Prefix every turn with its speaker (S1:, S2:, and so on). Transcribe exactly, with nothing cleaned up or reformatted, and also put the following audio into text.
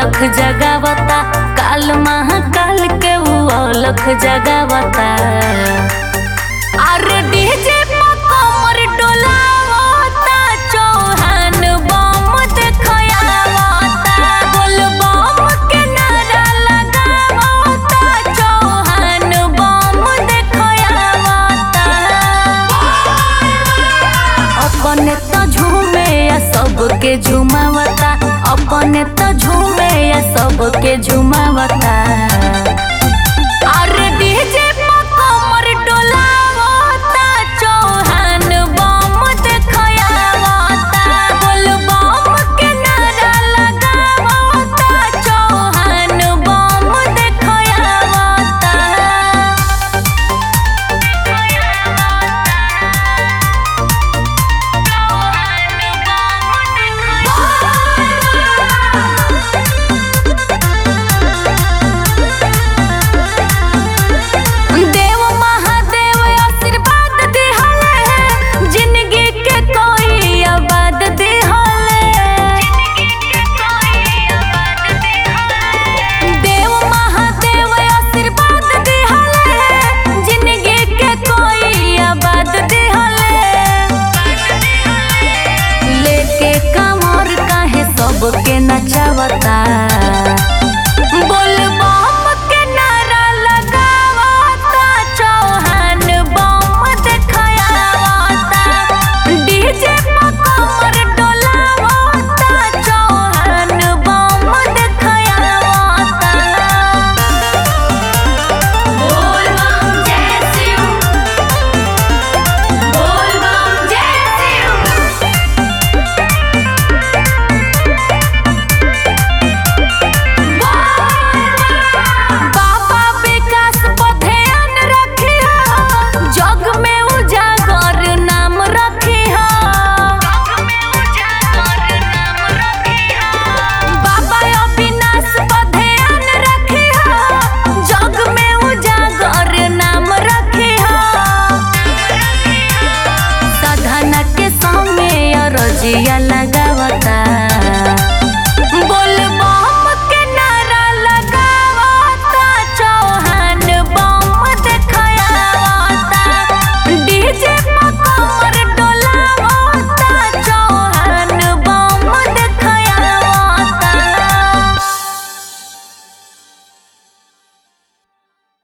S1: अलख जगावता, काल महाकाल के वो अलख जगावता। अरे डीजे पे कमर डोलावता, चौहान बम देखयावता, बोल बम के नारा लगावता, चौहान बम देखयावता। अपने तो झूमे या सबके झुमावता, अपने तो झूमे या सबके झुमावता।